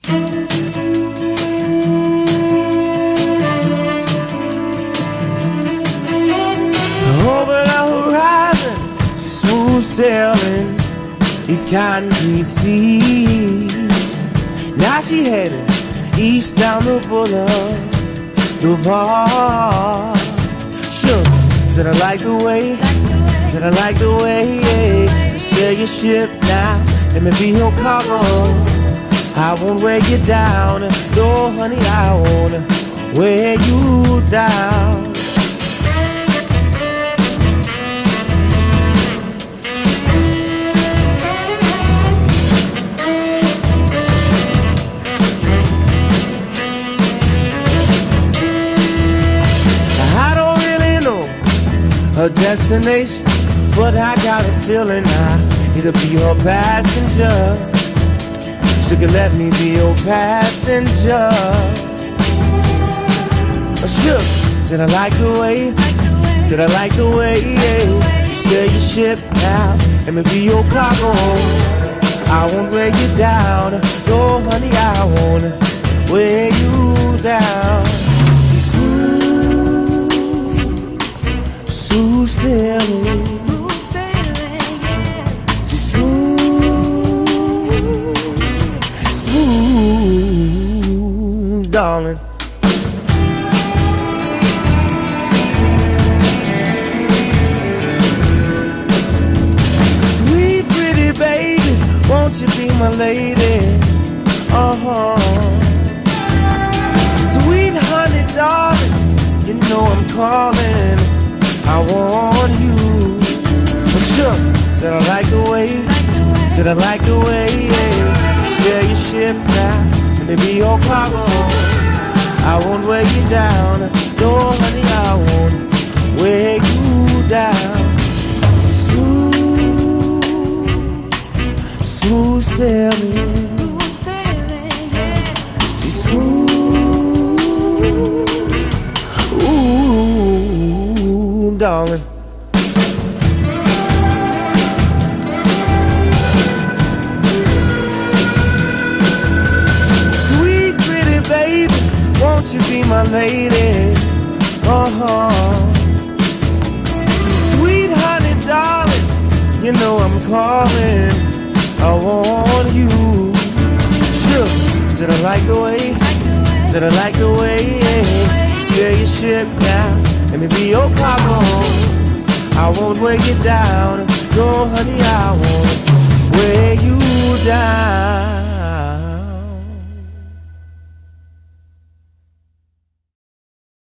Over the horizon, she's smooth sailing these concrete seas. Now she headed east down the boulevard. Sure, said I like the way, said I like the way, yeah. You sail your ship now, let me be your cargo. I won't weigh you down, no honey, I won't weigh you down. Her destination, but I got a feeling I need to be her passenger. She could let me be your passenger. Sure, said I like the way, said I like the way, yeah. You sail your ship now, let me be your cargo. I won't weigh you down, no honey, I won't weigh you down. She's smooth sailing, yeah. She's smooth, darling. Sweet, pretty baby, won't you be my lady? Sweet honey, darling, you know I'm calling. I want you. For sure, said I like the way, said I like the way, yeah. You sail your ship now, let me be your cargo. I won't weigh you down, no honey, I won't weigh you down. She's smooth sailing, yeah. She's smooth, ooh, darling. Sweet, pretty baby, won't you be my lady? Sweet honey, darling, you know I'm calling. I want you. Sure, said I like the way, said I like the way, yeah. You sail your ship now, let me be your cargo. I won't weigh you down, no honey, I won't weigh you down.